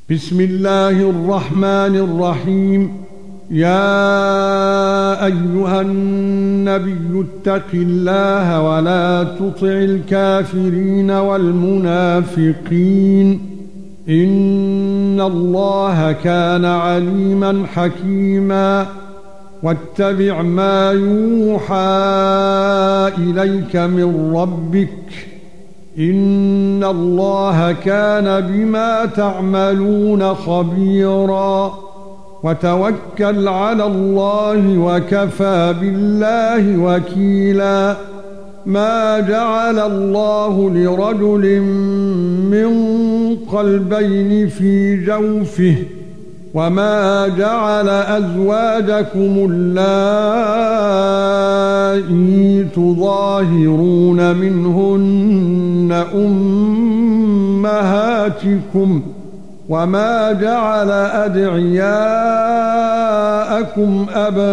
بسم الله الرحمن الرحيم. يا أيها النبي اتق الله ولا تطع الكافرين والمنافقين إن الله كان عليما حكيما. واتبع ما يوحى إليك من ربك إن الله كان بما تعملون خبيرا. وتوكل على الله وكفى بالله وكيلا. ما جعل الله لرجل من قلبين في جوفه وما جعل أزواجكم اللائي تظاهرون منهن أمهاتكم وما جعل أدعياءكم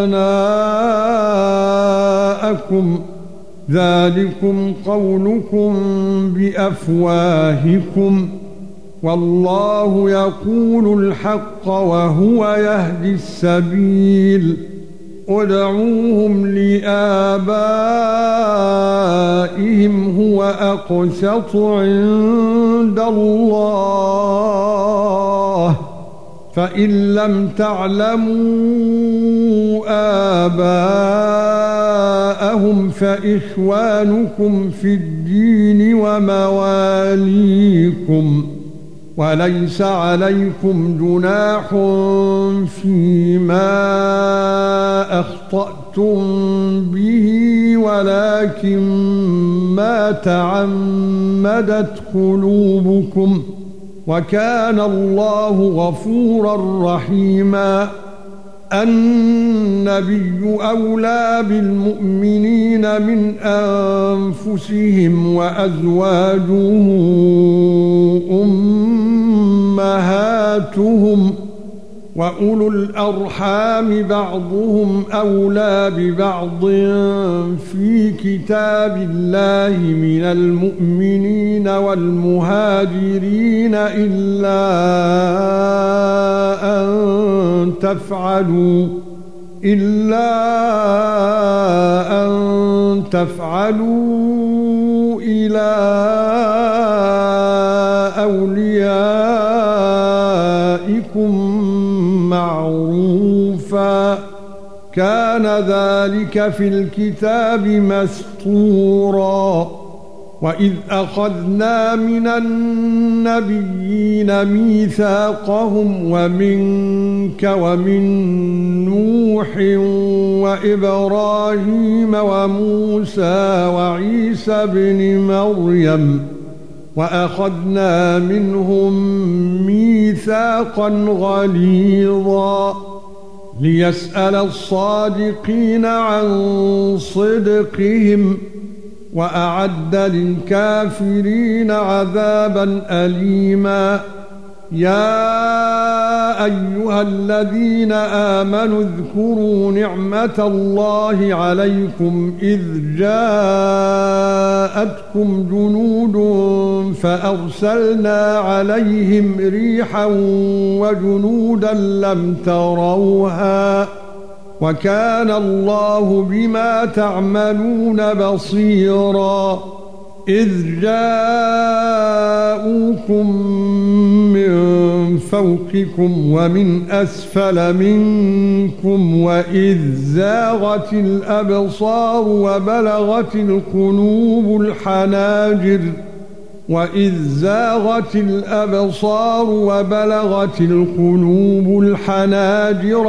أبناءكم ذلكم قولكم بأفواهكم والله يقول الحق وهو يهدي السبيل. ادعوهم لآبائهم هو أقسط عند الله فإن لم تعلموا آباءهم فإخوانكم في الدين ومواليكم وليس عليكم جناح فيما أخطأتم به ولكن ما تعمدت قلوبكم وكان الله غفورا رحيما. النبي أولى بالمؤمنين من أنفسهم وأزواجه أمهاتهم وأولو الأرحام بعضهم أولى ببعض في كتاب الله من المؤمنين والمهاجرين إلا أن تفعلوا إلى أوليائكم معروفا كان ذلك في الكتاب مسطورا. وإذ أخذنا من النبيين ميثاقهم ومنك ومن نوح وإبراهيم وموسى وعيسى بن مريم وأخذنا منهم ميثاقا غليظا ليسأل الصادقين عن صدقهم وأعد للكافرين عذابا أليما. يا أيها الذين آمنوا اذكروا نعمة الله عليكم إذ جاءتكم جنود فأرسلنا عليهم ريحا وجنودا لم تروها وكان الله بما تعملون بصيرا. إذ جاءوكم من فوقكم ومن أسفل منكم وإذ زاغت الأبصار وبلغت القلوب الحناجر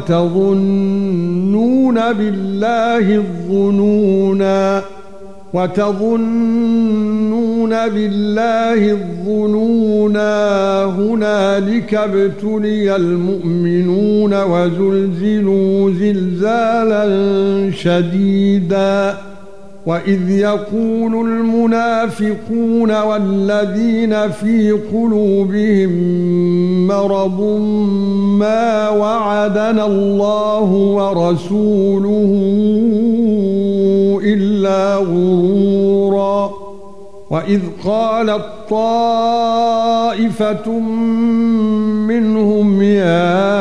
وتظنون بالله الظنونا هنالك ابتلي المؤمنون وزلزلوا زلزالا شديدا. وإذ يقول المنافقون والذين في قلوبهم مرض ما وعدنا الله ورسوله إلا غرورا. وَإِذْ قَالَتْ طَائِفَةٌ مِّنْهُمْ يَا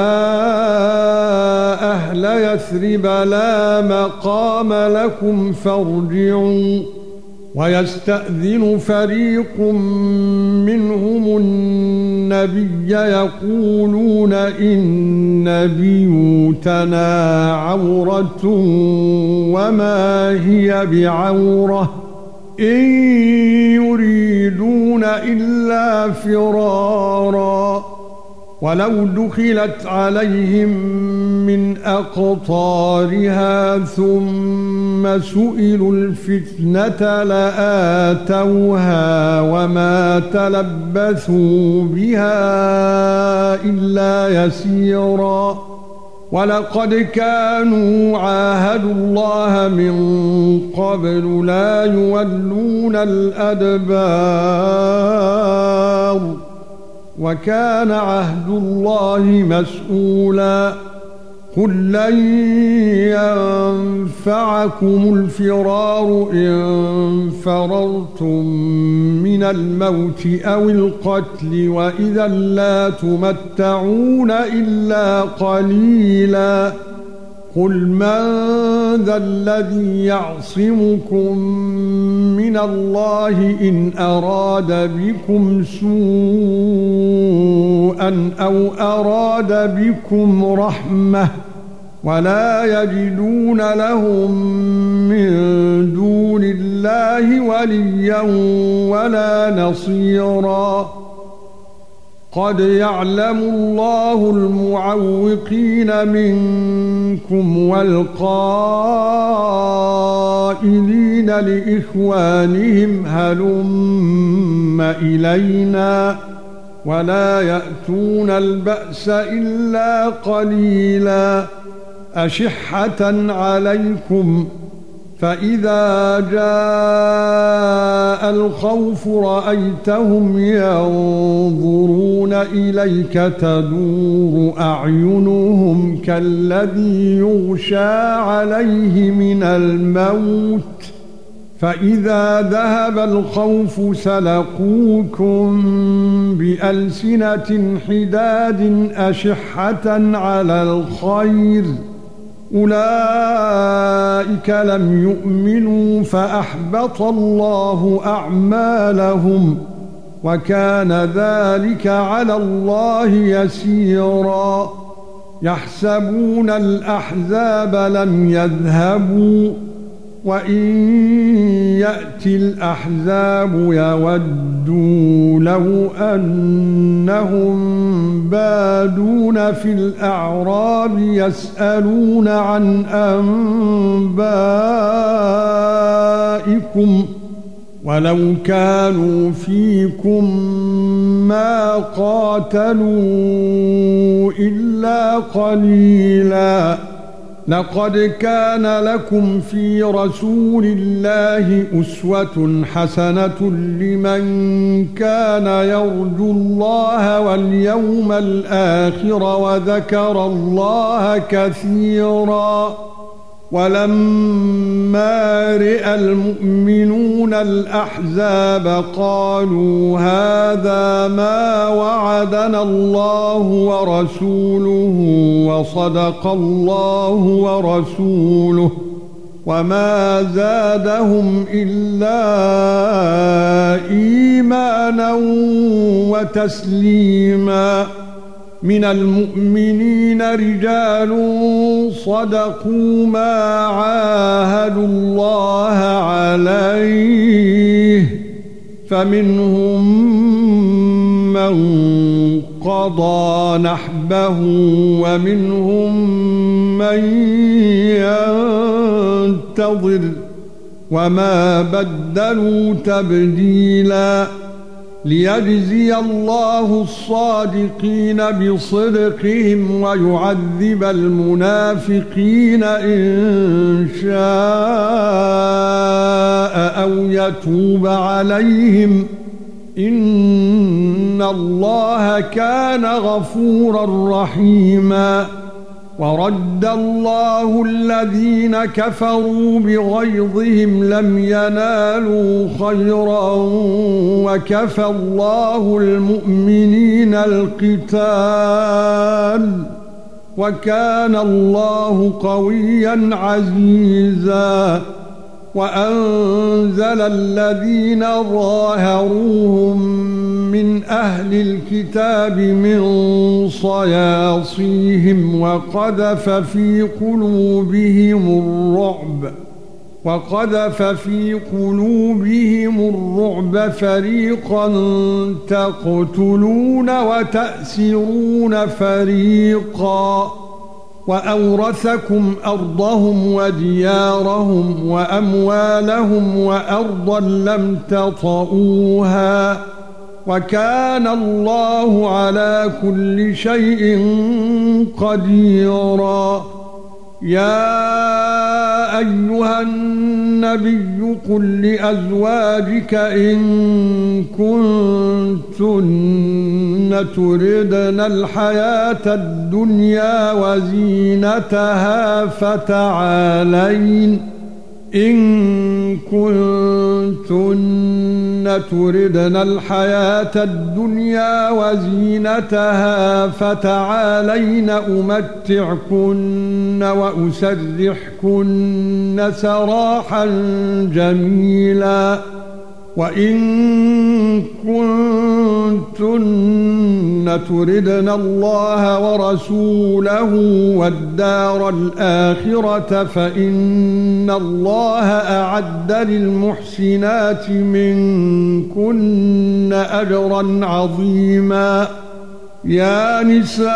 أَهْلَ يَثْرِبَ لَا مَقَامَ لَكُمْ فَارْجِعُوا وَيَسْتَأْذِنُ فَرِيقٌ مِّنْهُمُ النَّبِيَّ يَقُولُونَ إِنَّ بِيُوتَنَا عَوْرَةٌ وَمَا هِيَ بِعَوْرَةٍ إِن يُرِيدُونَ إِلَّا فِرَارًا وَلَوْ دُخِلَتْ عَلَيْهِمْ مِنْ أَقْطَارِهَا ثُمَّ سُئِلُوا الْفِتْنَةَ لَآتَوْهَا وَمَا تَلَبَّثُوا بِهَا إِلَّا يَسِيرًا وَلَقَدْ كَانُوا عَاهَدُوا اللَّهَ مِنْ قَبْلُ لَا يُوَلُّونَ الْأَدْبَارَ وَكَانَ عَهْدُ اللَّهِ مَسْئُولًا قُل لَّن يَنفَعَكُمُ الْفِرَارُ إِن فَرَرْتُم مِّنَ الْمَوْتِ أَوِ الْقَتْلِ وَإِذًا لَّا تُمَتَّعُونَ إِلَّا قَلِيلًا قُلْ مَن ذَا الَّذِي يَعْصِمُكُم مِّنَ اللَّهِ إِنْ أَرَادَ بِكُمْ سُوءًا أَوْ أَرَادَ بِكُمْ رَحْمَةً وَلَا يَجِدُونَ لَهُم مِّن دُونِ اللَّهِ وَلِيًّا وَلَا نَصِيرًا قَدْ يَعْلَمُ اللَّهُ الْمُعَوِّقِينَ مِنكُمْ وَالْقَائِلِينَ لِإِخْوَانِهِمْ هَلُمَّ إِلَيْنَا وَلَا يَأْتُونَ الْبَأْسَ إِلَّا قَلِيلًا أَشِحَّةً عَلَيْكُمْ فَإِذَا جَاءَ الْخَوْفُ رَأَيْتَهُمْ يَنظُرُونَ إِلَيْكَ تَدُورُ أَعْيُنُهُمْ كَالَّذِي يُغْشَى عَلَيْهِ مِنَ الْمَوْتِ فَإِذَا ذَهَبَ الْخَوْفُ سَلَقُوكُم بِأَلْسِنَةٍ حِدَادٍ أَشِحَّةً عَلَى الْخَيْرِ أُولَئِكَ لَمْ يُؤْمِنُوا فَأَحْبَطَ اللَّهُ أَعْمَالَهُمْ وَكَانَ ذَلِكَ عَلَى اللَّهِ يَسِيرًا يَحْسَبُونَ الْأَحْزَابَ لَمْ يَذْهَبُوا وَإِن يَأْتِ الْأَحْزَابُ يَوَدُّوا لَوْ أَنَّهُمْ بَادُونَ فِي الْأَعْرَابِ يَسْأَلُونَ عَنْ أَنبَائِكُمْ وَلَوْ كَانُوا فِيكُمْ مَا قَاتَلُوا إِلَّا قَلِيلًا لَقَدْ كَانَ لَكُمْ فِي رَسُولِ اللَّهِ أُسْوَةٌ حَسَنَةٌ لِمَن كَانَ يَرْجُو اللَّهَ وَالْيَوْمَ الْآخِرَ وَذَكَرَ اللَّهَ كَثِيرًا وَلَمَّا رَأَى الْمُؤْمِنُونَ الْأَحْزَابَ قَالُوا هَذَا مَا وَعَدَنَا اللَّهُ وَرَسُولُهُ وَصَدَقَ اللَّهُ وَرَسُولُهُ وَمَا زَادَهُمْ إِلَّا إِيمَانًا وَتَسْلِيمًا مِنَ الْمُؤْمِنِينَ رِجَالٌ صَدَقُوا مَا عَاهَدُوا اللَّهَ عَلَيْهِ فَمِنْهُم مَّن قَضَى نَحْبَهُ وَمِنْهُم مَّن يَنتَظِرُ وَمَا بَدَّلُوا تَبْدِيلًا لِيَجْزِيَ اللَّهُ الصَّادِقِينَ بِصِدْقِهِمْ وَيُعَذِّبَ الْمُنَافِقِينَ إِن شَاءَ أَوْ يَتُوبَ عَلَيْهِمْ إِنَّ اللَّهَ كَانَ غَفُورًا رَّحِيمًا ورد الله الذين كفروا بغيظهم لم ينالوا خيرا وكفى الله المؤمنين القتال وكان الله قويا عزيزا وأنزل الذين ظاهروهم من أهل الكتاب من صياصيهم وقذف في قلوبهم الرعب فريقا تقتلون وتأسرون فريقا وأورثكم أرضهم وديارهم وأموالهم وأرضا لم تطئوها وكان الله على كل شيء قديرا يا ايها النبي قل لازواجك ان كنتن تردن الحياه الدنيا وزينتها فتعالين تردن الحياة الدنيا وزينتها فتعالين أمتعكن وأسرحكن سراحا جميلا وإن كنتن تردن الله ورسوله والدار الآخرة فإن الله أعد للمحسنات منكن أجرا عظيما يا نساء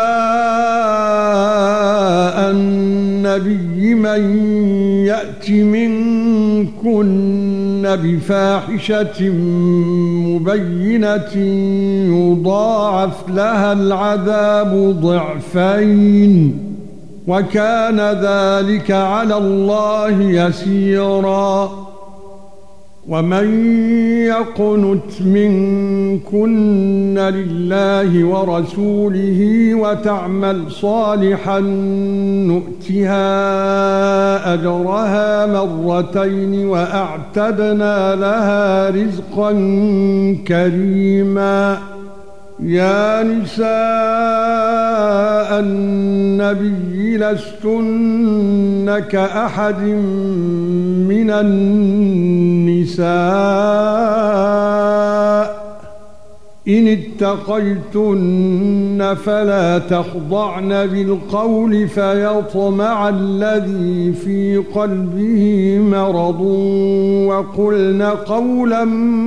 النبي من يأت منكن بفاحشة مبينة يضاعف لها العذاب ضعفين وكان ذلك على الله يسيرا ومن يقنت منكن لله ورسوله وتعمل صالحا نؤتها أجرها مرتين وأعتدنا لها رزقا كريما يا نساء النبي لستن كأحد من النساء إن اتقيتن فلا تخضعن بالقول فيطمع الذي في قلبه مرض وقلن قولا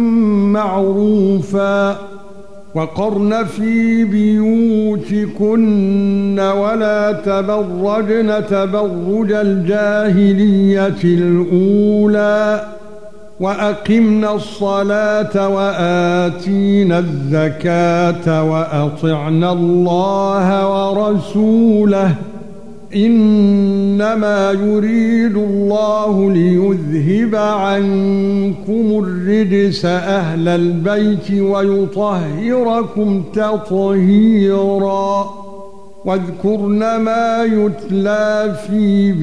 معروفا وقرن في بيوتكن ولا تبرجن تبرج الجاهلية الأولى وأقمنا الصلاة وآتينا الزكاة وأطعنا الله ورسوله إنما يريد الله ليذهب عنكم الرجس أهل البيت ويطهركم تطهيرا واذكرن ما يتلى في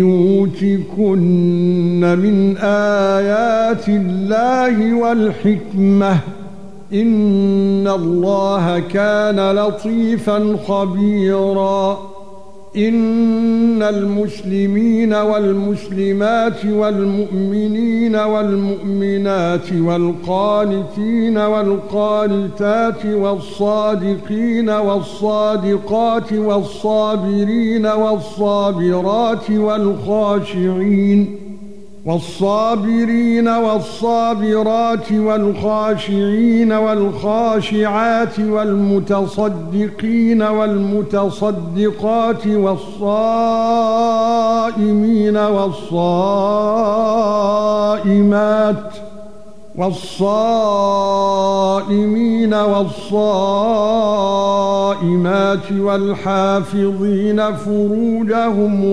بيوتكن من آيات الله والحكمة إن الله كان لطيفا خبيرا إن المسلمين والمسلمات والمؤمنين والمؤمنات والقانتين والقانتات والصادقين والصادقات والصابرين والصابرات والصابرين والصابرات والخاشعين والخاشعات والمتصدقين والمتصدقات والصائمين والصائمات والحافظين فروجهم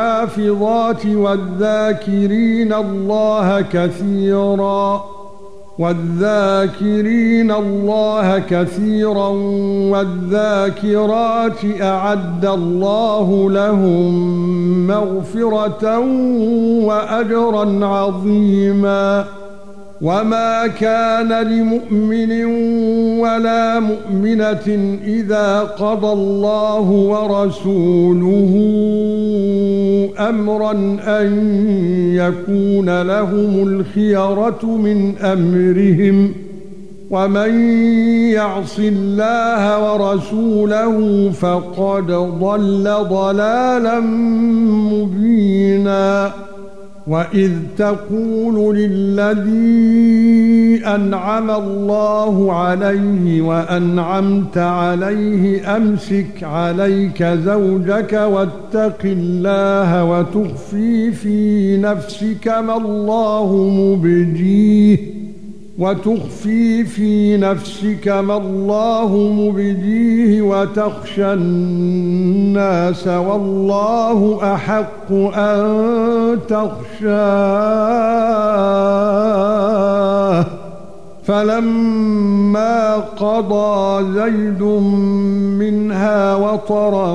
والحافظات والذاكرين الله كثيرا والذاكرين الله كثيرا والذاكرات أعد الله لهم مغفرة وأجرا عظيما وما كان لمؤمن ولا مؤمنة إذا قضى الله ورسوله أمرا أن يكون لهم الخيرة من أمرهم ومن يعص الله ورسوله فقد ضل ضلالا مبينا وَإِذْ تَقُولُ لِلَّذِي أَنْعَمَ اللَّهُ عَلَيْهِ وَأَنْعَمْتَ عَلَيْهِ أَمْسِكْ عَلَيْكَ زَوْجَكَ وَاتَّقِ اللَّهَ وَتُخْفِي فِي نَفْسِكَ مَا اللَّهُ مُبْدِيهِ وَتَخْشَى النَّاسَ وَاللَّهُ أَحَقُّ أَن تَخْشَاهُ فَلَمَّا قَضَى زَيْدٌ مِنْهَا وَطَرًا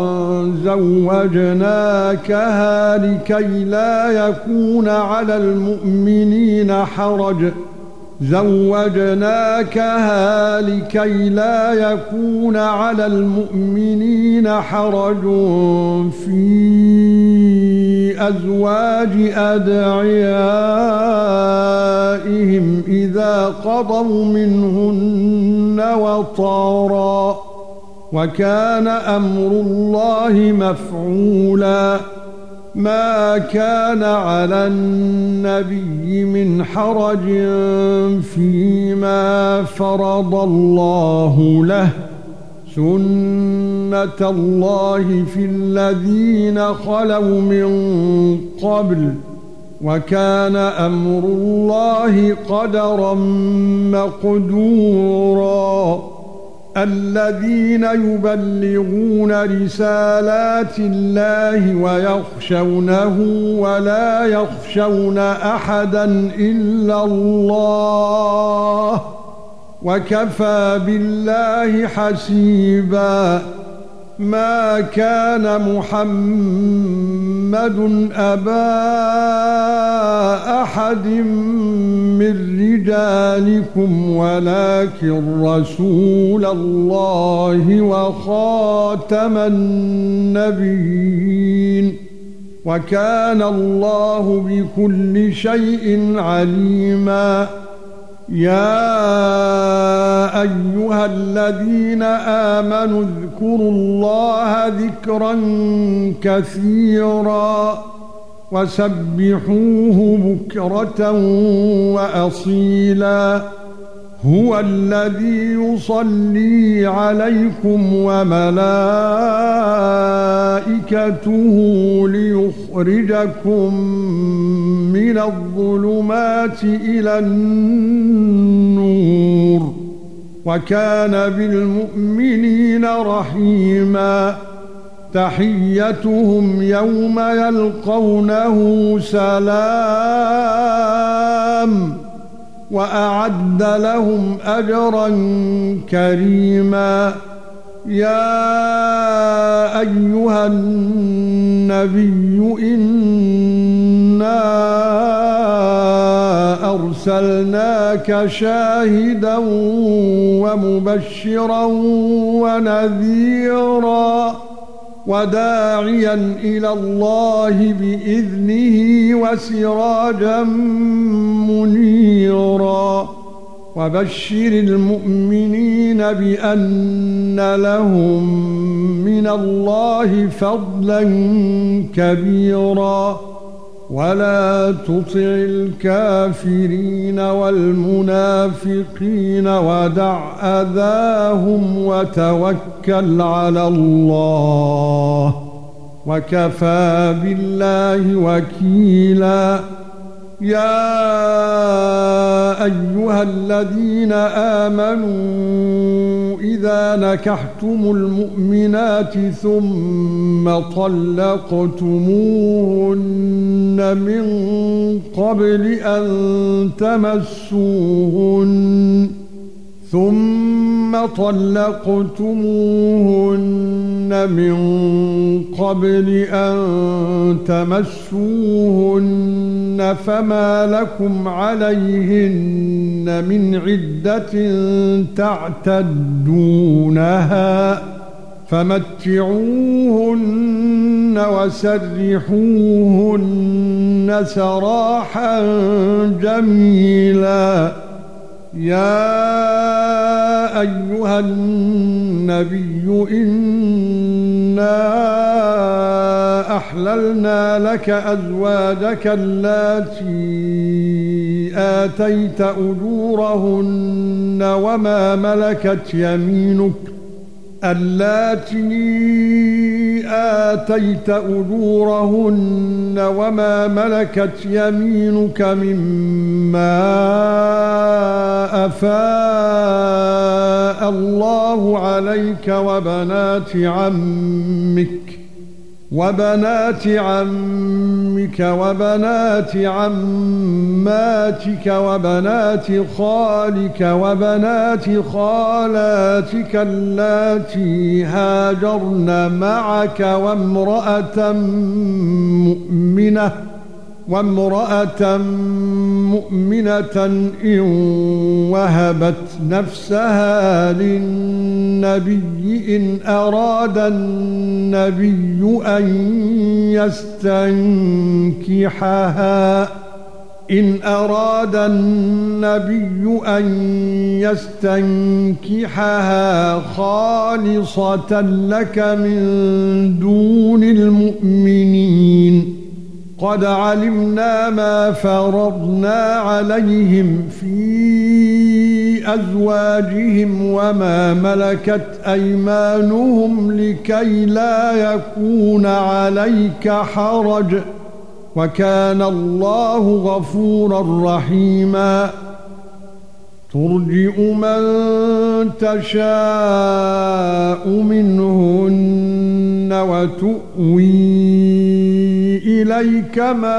زَوَّجْنَاكَهَا لِكَيْ لا يكون على المؤمنين حرج في أزواج أدعيائهم إذا قضوا منهن وطرا وكان أمر الله مفعولا ما كان على النبي من حرج فيما فرض الله له سنة الله في الذين خلوا من قبل وكان أمر الله قدرا مقدورا الذين يبلغون رسالات الله ويخشونه ولا يخشون أحدا إلا الله وكفى بالله حسيبا ما كان محمد أبا أحد من رجالكم ولكن رسول الله وخاتم النبيين وكان الله بكل شيء عليما يا ايها الذين امنوا اذكروا الله ذكرا كثيرا وسبحوه بكرة واصيلا هو الذي يصلي عليكم وملائكته ليخرجكم من الظلمات إلى النور وكان بالمؤمنين رحيما تحيتهم يوم يلقونه سلام وأعد لهم أجرا كريما يا أيها النبي إنا أرسلناك شاهدا ومبشرا ونذيرا وداعيا إلى الله بإذنه وسراجا منيرا وبشر المؤمنين بأن لهم من الله فضلا كبيرا ولا تطع الكافرين والمنافقين ودع أذاهم وتوكل على الله وكفى بالله وكيلا يا ايها الذين آمنوا اذا نكحتم المؤمنات ثم طلقتموهن من قبل ان تمسوهن فما لكم عليهن من عدة تعتدونها فمتعوهن وسرحوهن سراحا جميلا. يا ايها النبي إنا احللنا لك ازواجك اللاتي آتيت أجورهن وما ملكت يمينك مما أفاء الله عليك وبنات عمك وبنات عماتك وبنات خالك وبنات خالاتك اللاتي هاجرن معك وامرأة مؤمنة إن وهبت نفسها للنبي إن أراد النبي أن يستنكحها خالصة لك من دون المؤمنين. قد علمنا ما فرضنا عليهم في أزواجهم وما ملكت أيمانهم لكي لا يكون عليك حرج وكان الله غفورا رحيما. ترجئ من تشاء منهن وتؤوي إليك من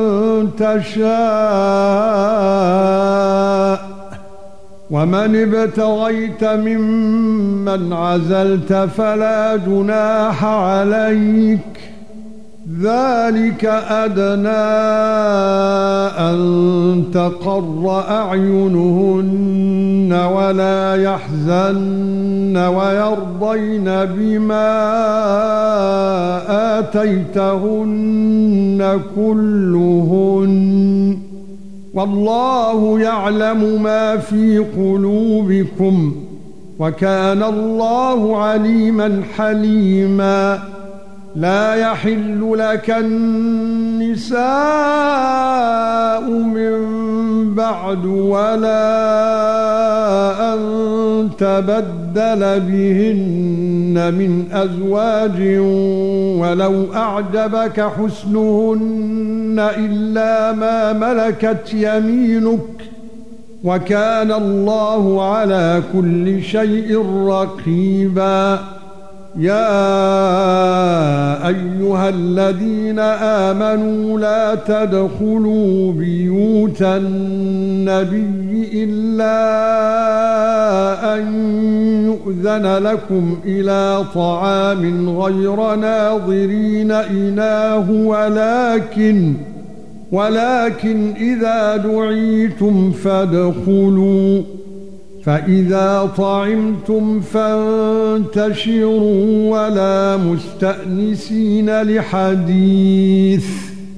تشاء ومن ابتغيت ممن عزلت فلا جناح عليك ذلك أدنى أن تقر أعينهن ولا يحزن ويرضين بما آتيتهن كلهن والله يعلم ما في قلوبكم وكان الله عليما حليما. لا يحل لك النساء من بعد ولا أن تبدل بهن من أزواج ولو أعجبك حسنهن إلا ما ملكت يمينك وكان الله على كل شيء رقيبا. يا ايها الذين آمنوا لا تدخلوا بيوت النبي الا ان يؤذن لكم الى طعام غير ناظرين إناه ولكن اذا دعيتم فادخلوا فإذا طعمتم فانتشروا ولا مستأنسين لحديث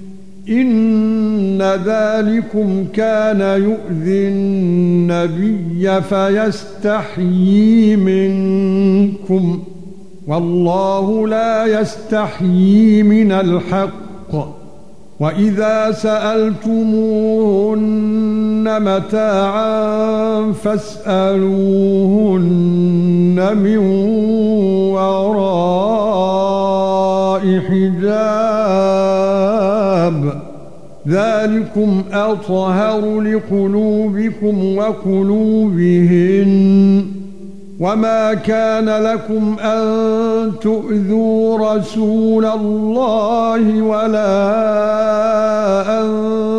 إن ذلكم كان يؤذي النبي فيستحيي منكم والله لا يستحيي من الحق. وَإِذَا سَأَلْتُمُوهُنَّ مَتَاعًا فَاسْأَلُوهُنَّ مِنْ وَرَاءِ حِجَابٍ ذلكم أطهر لقلوبكم وقلوبهن وما كان لكم أن تؤذوا رسول الله ولا أن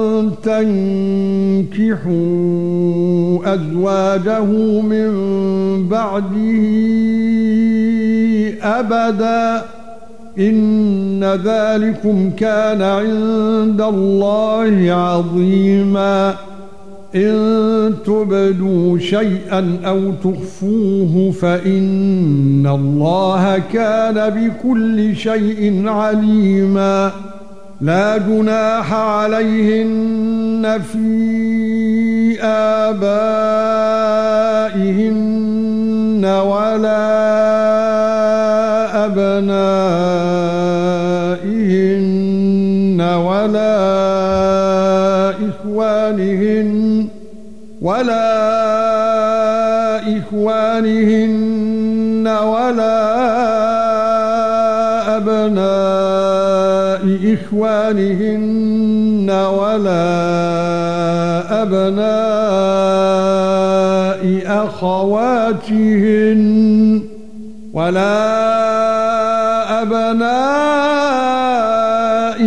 تنكحوا أزواجه من بعده أبدا إن ذلكم كان عند الله عظيما إن تبدوا شيئا أو تخفوه فإن الله كان بكل شيء عليما لا جناح عليهن في آبائهن ولا أبنائهن ولا إخوانهن ولا أبناء إخوانهن ولا أبناء أخواتهن ولا أبناء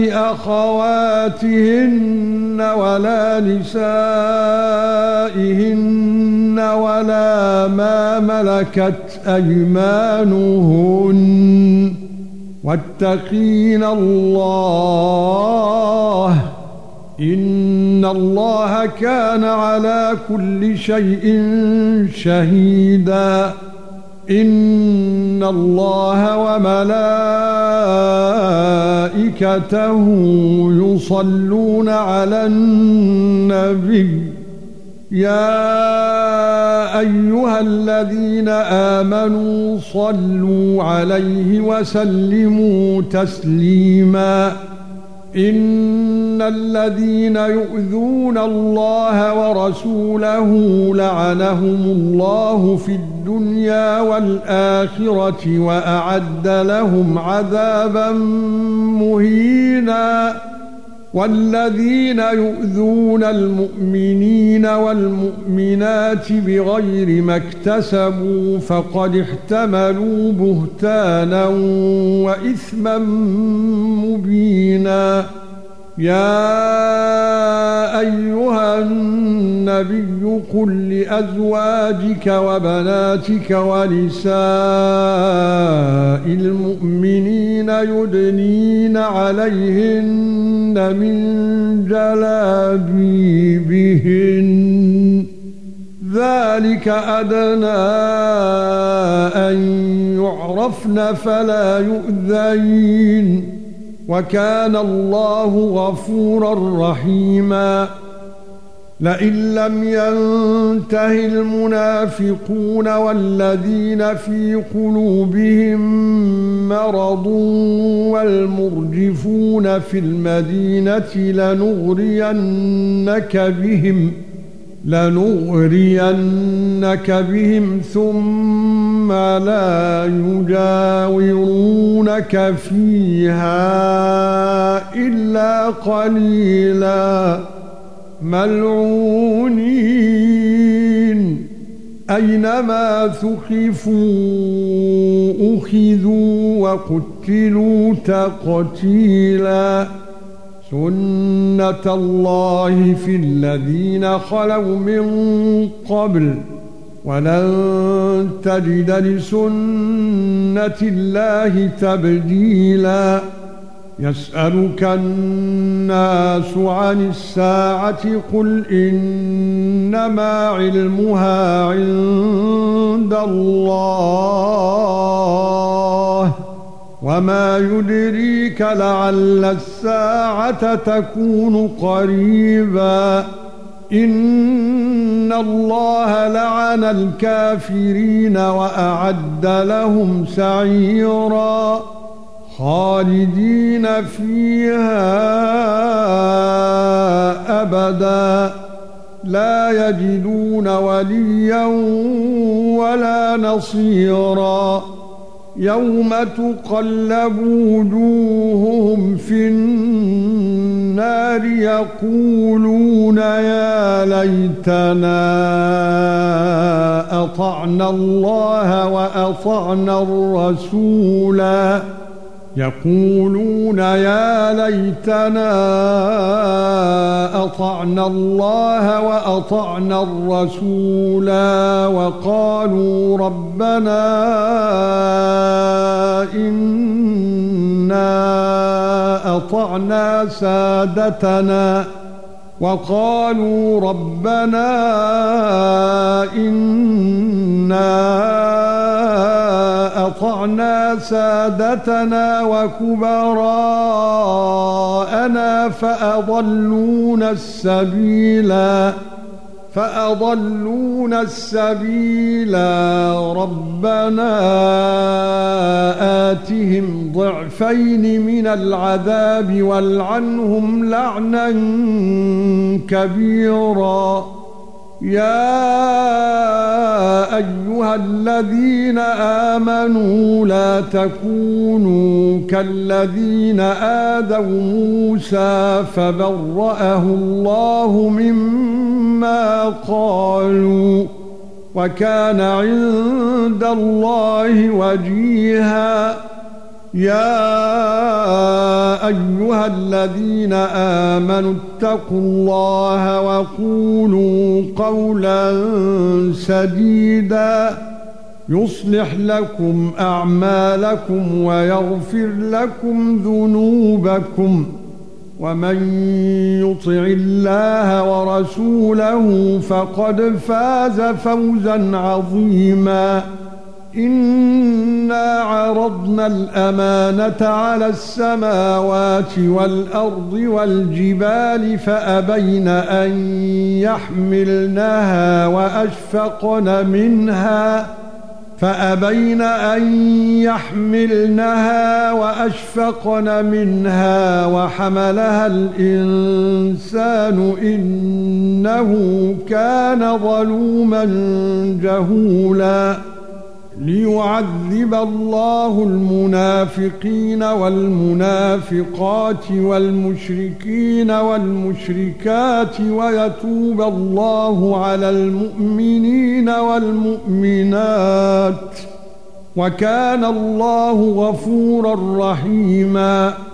أخواتهن ولا نسائهن ولا ما ملكت أيمانهن واتقين الله إن الله كان على كل شيء شهيدا إن الله وملائكته يصلون على النبي يا ايها الذين امنوا صلوا عليه وسلموا تسليما ان الذين يؤذون الله ورسوله لعنهم الله في الدنيا والاخره واعد لهم عذابا مهينا والذين يؤذون المؤمنين والمؤمنات بغير ما اكتسبوا فقد احتملوا بهتانا واثما مبينا يا ايها النبي قل لازواجك وبناتك ونساء المؤمنين يدنين عليهن من جلابيبهن ذلك ادنى ان يعرفن فلا يؤذين وكان الله غفورا رحيما لئن لم ينته المنافقون والذين في قلوبهم مرض والمرجفون في المدينة لنغرينك بهم ثم لا يجاورونك فيها إلا قليلا ملعونين أينما ثقفوا أخذوا وقتلوا تقتيلا سنة الله في الذين خلوا من قبل ولن تجد لسنة الله تبديلا يسألك الناس عن الساعة قل إنما علمها عند الله وما يدريك لعل الساعة تكون قريبا إن الله لعن الكافرين وأعد لهم سعيرا خالدين فيها أبدا لا يجدون وليا ولا نصيرا يَوْمَ تُقَلَّبُ وُجُوهُهُمْ فِي النَّارِ يَقُولُونَ يَا لَيْتَنَا أَطَعْنَا اللَّهَ وَأَطَعْنَا الرَّسُولَا يَقُولُونَ يَا لَيْتَنَا أَطَعْنَا اللَّهَ وَأَطَعْنَا الرَّسُولَا وَقَالُوا رَبَّنَا إِنَّا أَطَعْنَا سَادَتَنَا وَكُبَرَاءَنَا فَأَضَلُّونَا السَّبِيلَا رَبَّنَا آتِهِمْ ضِعْفَيْنِ مِنَ الْعَذَابِ وَالْعَنْهُمْ لَعْنًا كَبِيرًا يَا أَيُّهَا الَّذِينَ آمَنُوا لَا تَكُونُوا كَالَّذِينَ آذَوْا مُوسَى فَبَرَّأَهُ اللَّهُ مِمَّا قَالُوا وَكَانَ عِندَ اللَّهِ وَجِيهًا يَا أَيُّهَا الَّذِينَ آمَنُوا اتَّقُوا اللَّهَ وَقُولُوا قَوْلًا سَدِيدًا يُصْلِحْ لَكُمْ أَعْمَالَكُمْ وَيَغْفِرْ لَكُمْ ذُنُوبَكُمْ وَمَن يُطِعِ اللَّهَ وَرَسُولَهُ فَقَدْ فَازَ فَوْزًا عَظِيمًا إِنَّا عَرَضْنَا الْأَمَانَةَ عَلَى السَّمَاوَاتِ وَالْأَرْضِ وَالْجِبَالِ فَأَبَيْنَ أَن يَحْمِلْنَهَا وَأَشْفَقْنَ مِنْهَا وَحَمَلَهَا الْإِنسَانُ إِنَّهُ كَانَ ظَلُومًا جَهُولًا لِيُعَذِّبَ اللَّهُ الْمُنَافِقِينَ وَالْمُنَافِقَاتِ وَالْمُشْرِكِينَ وَالْمُشْرِكَاتِ وَيَتُوبَ اللَّهُ عَلَى الْمُؤْمِنِينَ وَالْمُؤْمِنَاتِ وَكَانَ اللَّهُ غَفُورًا رَّحِيمًا